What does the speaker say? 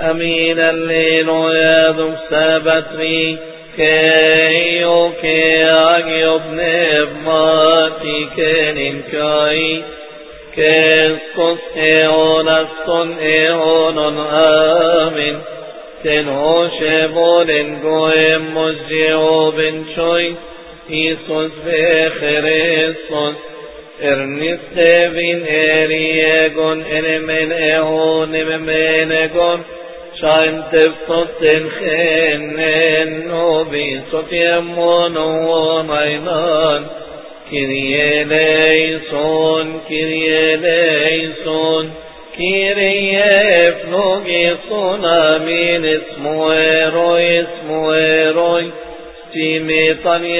أمين الليلويا ذو سبتري كيو كياغ يبنب ماتي كنين كاي كيسكس إيونستون إيونون آمين تنهو شبولن قويم مزيو بنشوي إيسوس بخريسوس إرنسته بين إريقون إنمن إهون إممنقون شاين تفتن خنن نوبي سوتيمون وناينان كيريه ليسون كيريه ليسون كيريه فلوغيسون آمين اسمو إيروي تيمي طني